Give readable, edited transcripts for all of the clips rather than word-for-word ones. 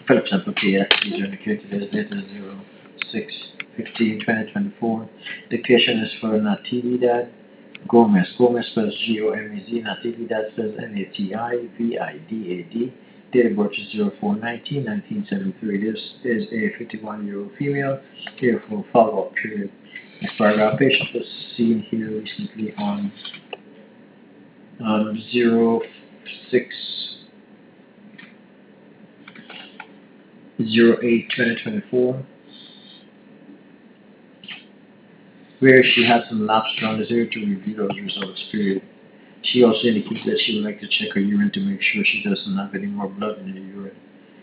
Phillips and Papier, these are indicated as data 06/15/2024. Dictation is for Natividad Gomez. Gomez spells Gomez. Natividad spells Natividad. Date of birth is 04/19/1973. This is a 51-year-old female. Here for follow-up period. This paragraph patient was seen here recently on 06/08/2024, where she had some lapse around this area to review those results. Period. She also indicates that she would like to check her urine to make sure she doesn't have any more blood in her urine.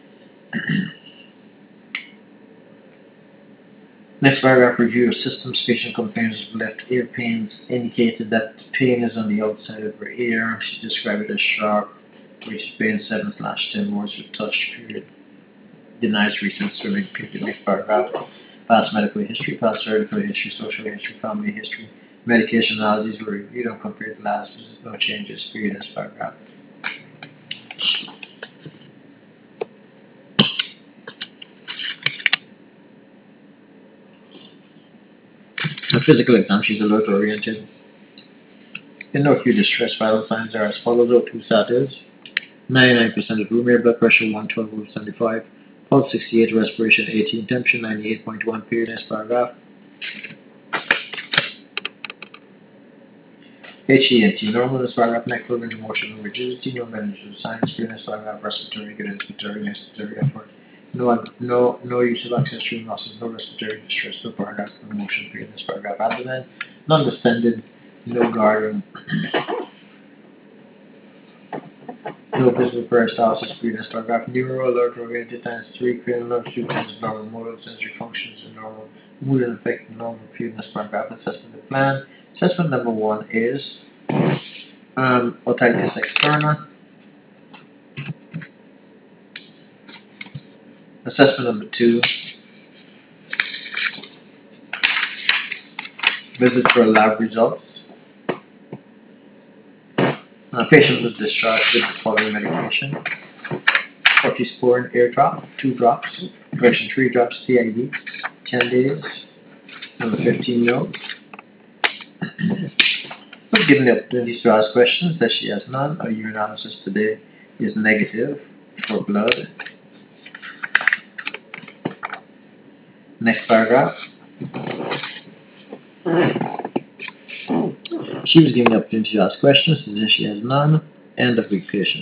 Next paragraph, review of systems. Patient complains of left ear pains, indicated that pain is on the outside of her ear. She described it as sharp, which pain 7/10 words with touch. Period. Denies recent swimming. Period. Next paragraph, past medical history, past surgical history, social history, family history. Medication analyses were reviewed and compared to last visit. No changes. Period. Next paragraph. A physical exam. She's alert oriented. In no acute distress, vital signs are as follows. O2 status 99% of room air, blood pressure 112/75, pulse 68, respiration 18, temperature 98.1. Period. Next paragraph. HENT normal. This paragraph. Neck fluid, emotional rigidity, no mental signs. Period. Next paragraph. Respiratory, good respiratory effort. No use of accessory muscles, no respiratory distress, no paragraph, no motion. Period. Next paragraph. Abdomen, non-distended, no guarding, no visible peristalsis. Period. Next paragraph. Neuro alert oriented times 3, cranial nerve 2 times normal, motor sensory functions are normal, mood and affect normal. Period. Next paragraph. Assessment of plan. Assessment number 1 is otitis externa. Assessment number 2, visit for lab results. Patient was discharged with the following medication: corticosteroid air drop, 2 drops, correction 3 drops TID, 10 days. Number 15 notes. Was given the opportunity to ask questions that she has none. Our urinalysis today is negative for blood. Next paragraph. She was given the opportunity to ask questions that she has none. End of week patient.